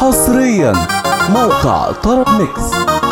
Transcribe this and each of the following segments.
حصريا موقع طرب ميكس.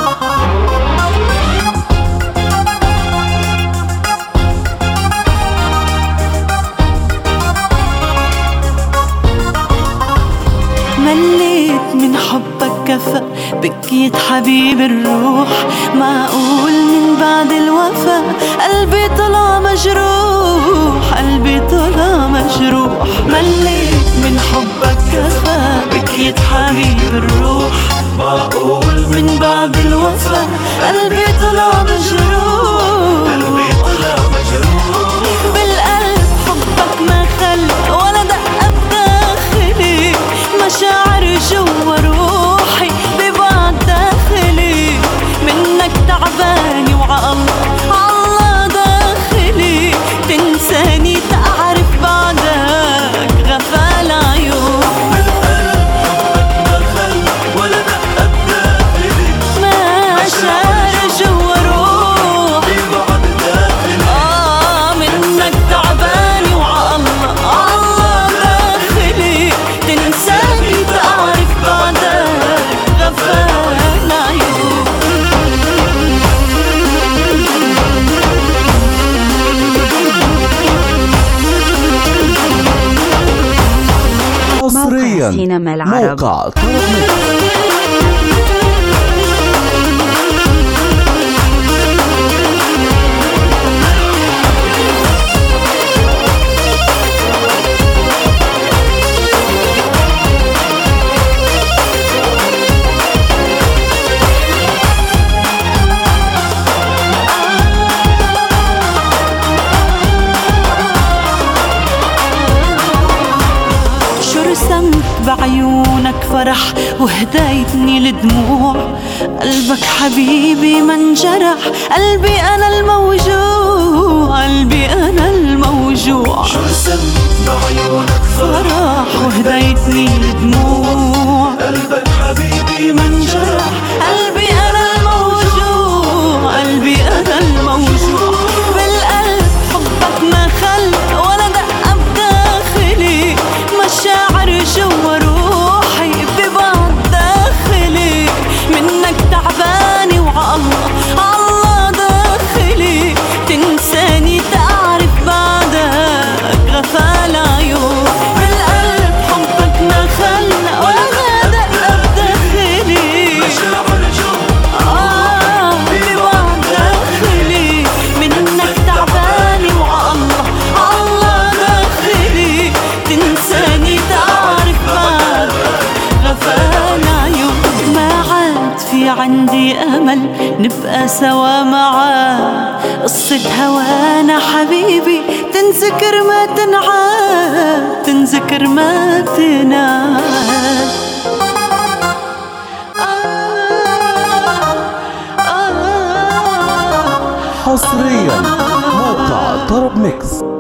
مليت من حبك كفى بكيت حبيب الروح، معقول من بعد الوفا قلبي طلع مجروح، قلبي طلع مجروح. مليت من حبك كفى بكيت حبيب الروح، معقول من بعد الوفا قلبي طلع مجروح، قلبي طلع مجروح. بالقلب حبك ما خلى ولا دقة بداخلي، مشاعر جوا روحي ببعد داخلي، منك تعباني وعالله داخلي، تنساني تعرف بعدك غفال عيون. بالقلب حبك ما خلى ولا دقة بداخلي، مشاعر جوا روحي ببعد داخلي، منك تعباني وعالله داخلي، تنساني تعرف بعدك غفال عيون. حصريا موقع طرب ميكس. رسمت بعيونك فرح وهديتني لدموع، قلبك حبيبي ما انجرح، قلبي أنا الموجوع، قلبي أنا الموجوع. شو رسمت بعيونك فرح وهديتني لدموع، قلبك حبيبي ما انجرح، قلبي أنا الموجوع، قلبي أنا الموجوع. بالقلب حبك ما خلى ولا دقة بداخلي، مشاعر جوا روحي ببعد داخلي، منك تعباني وعالله داخلي، تنساني تعرف بعدك غفال عيون. بالقلب حبك ما خلى ولا دقة بداخلي، مشاعر جوا ببعد داخلي، منك تعباني وعالله داخلي، تنساني تعرف بعدك غفال عيون. ما عاد في عندي أمل نبقى سوا معاه، قصة هوانا حبيبي تنذكر ما تنعاد، تنذكر ما تنعاد. حصريا موقع طرب ميكس.